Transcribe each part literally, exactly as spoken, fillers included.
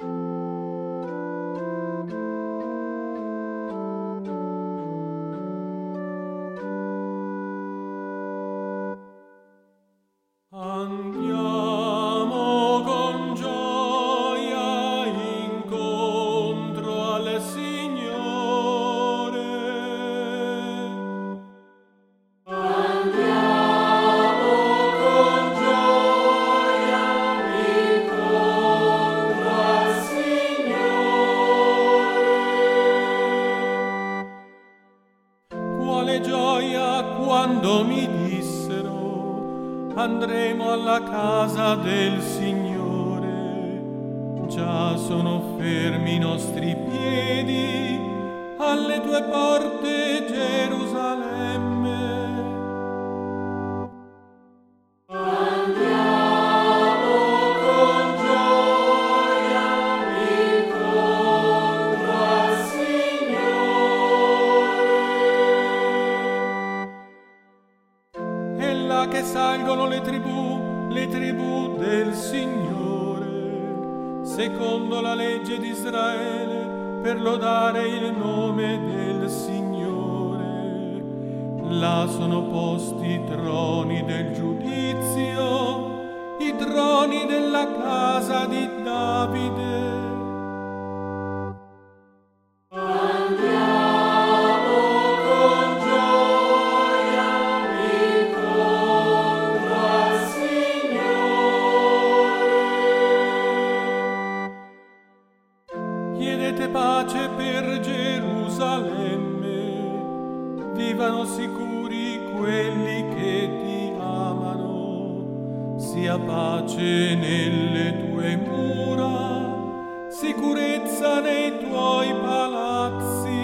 Andiamo con gioia incontro al Signore. Andiamo con gioia incontro al Signore. Quale gioia quando mi dissero: andremo alla casa del Signore. Già sono fermi i nostri piedi alle tue porte, Gerusalemme. Andiamo con gioia incontro al Signore. È là che salgono le tribù, le tribù del Signore, secondo la legge di Israele, per lodare il nome del Signore. Là sono posti i troni del giudizio, i troni della casa di Davide. Chiedete pace per Gerusalemme, vivano sicuri quelli che ti amano. Sia pace nelle tue mura, sicurezza nei tuoi palazzi.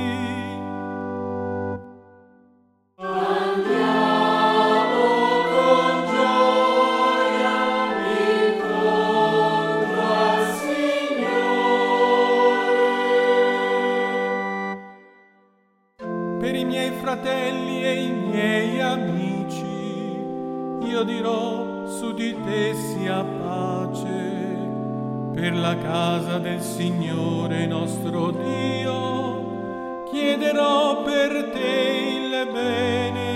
Per i miei fratelli e i miei amici io dirò: su di te sia pace. Per la casa del Signore nostro Dio chiederò per te il bene.